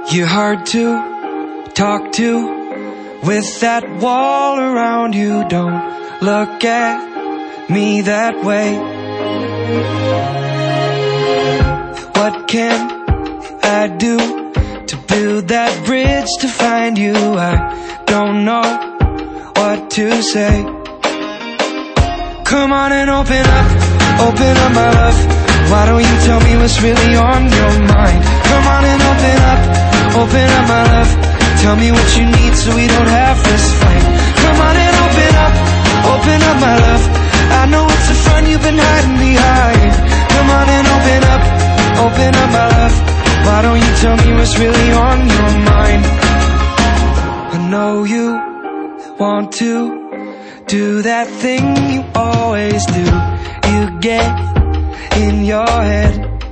You're hard to talk to with that wall around you. Don't look at me that way. What can I do to build that bridge to find you? I don't know what to say. Come on and open up my love. Why don't you tell me what's really on your mind? Come on and open up my love. Tell me what you need so we don't have this fight. Come on and open up my love. I know it's the front you've been hiding behind. Come on and open up my love. Why don't you tell me what's really on your mind? I know you want to do that thing you always do. You get in your head.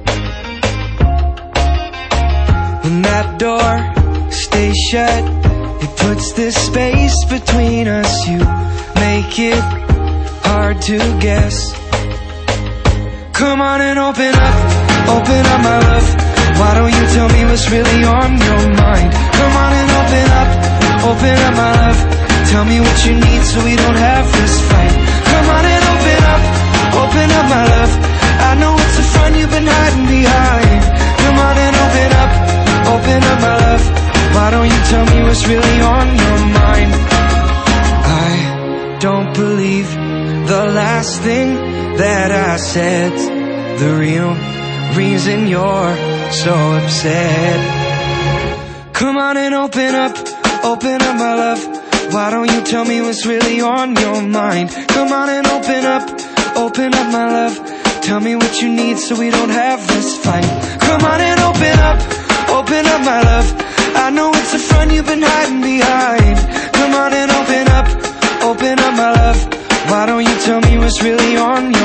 When that door stays shut, it puts this space between us. You make it hard to guess. Come on and open up my love. Why don't you tell me what's really on your mind? Come on and open up my love. Tell me what you need so we don't have this fight. Come on and open up my love. I know it's the front you've been hiding behind. Come on and open up my love. Why don't you tell me what's really on your mind? I don't believe the last thing that I said. The real reason you're so upset. Come on and open up my love. Why don't you tell me what's really on your mind? Come on and open up my love. Tell me what you need so we don't have this fight. Come on and open up my love. I know it's the front you've been hiding behind. Come on and open up my love. Why don't you tell me what's really on your